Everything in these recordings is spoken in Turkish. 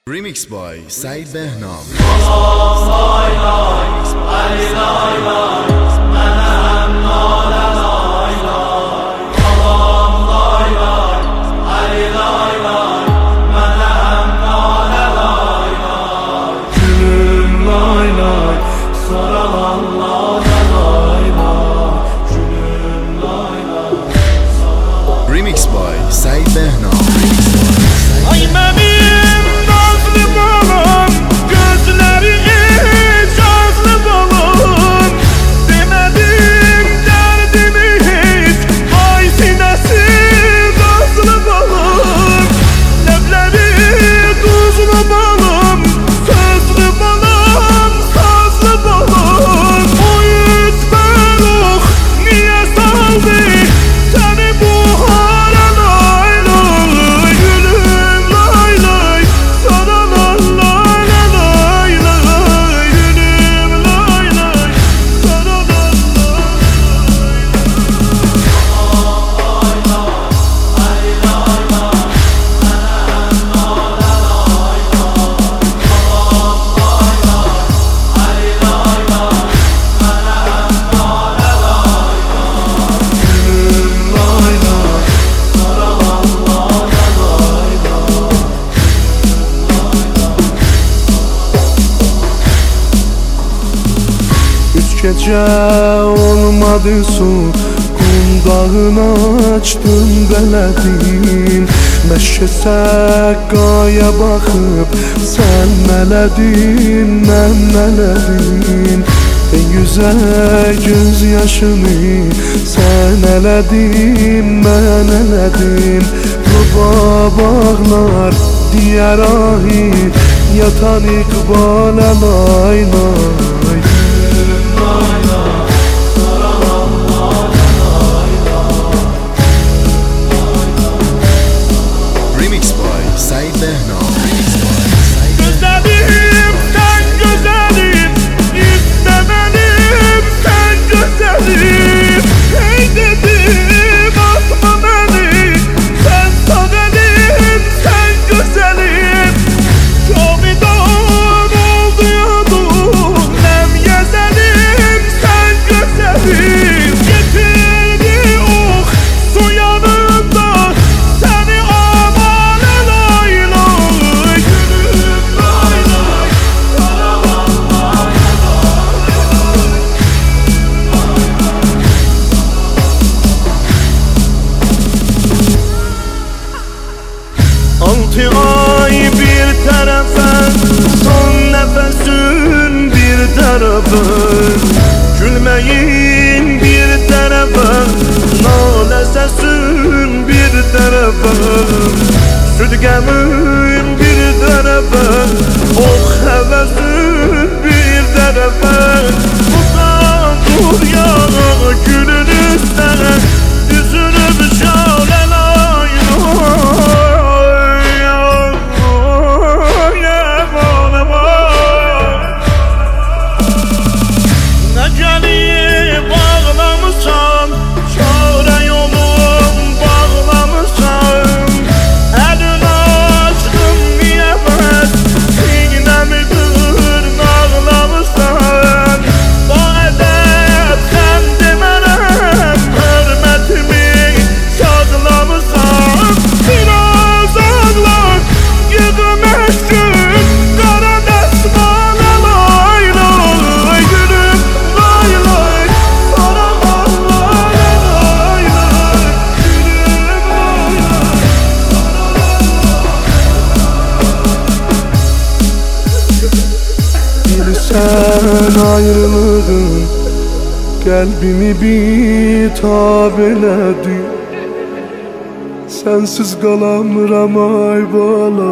Remix by Said Behnam. Remix by Said Behnam. Gece olmadı su, kundağını açtım beledin. Meşe səqqaya baxıb, sən mələdin, mən mələdin. En güzel göz yaşını sen elədin, mən elədim. Ruba bağlar diğer ahir, yatan iqbal əlaylay. Remix by Said Behnam. Güzelim sen güzelim, istemelim sen güzelim. Hey dedim atma beni, sen sadelim sen güzelim. Çoğudan oldu yadum, nem gezelim sen güzelim. Getirdi oh su yanında, seni aman elay lay. Gülüm lay lay, karavan lay lay. 6 ay bir tarafa, son nefesin bir tarafa. Gülmeyin bir tarafa, nale sesin bir tarafa. Südgemin bir tarafa, oh hevesin bir tarafa. Uzak dur ya gülün üstüne, yüzünü şale lay lay. Sen ayrılığın kalbimi bitap elədi. Sensiz qalamıram ay bala,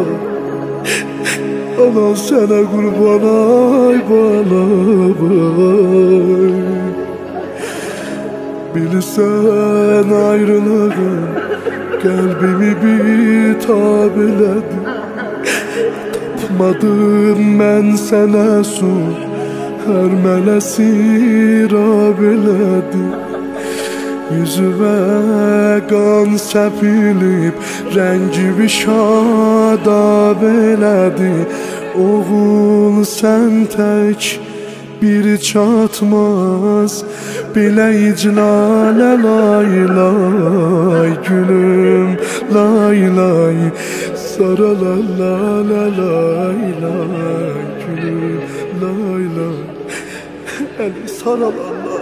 ana sənə qurban ay bala bay. Bilirsən ayrılığın kalbimi bitap elədi. Tapmadım mən sənə su, hər mələsi rab elədi. Yüzüme qan səpilib, rəngi şadab elədi. Oğul sən tək bir çatmaz, belə iclalə lay lay gülüm lay lay, sarala la la lay lay gülüm lay lay, eli sarala.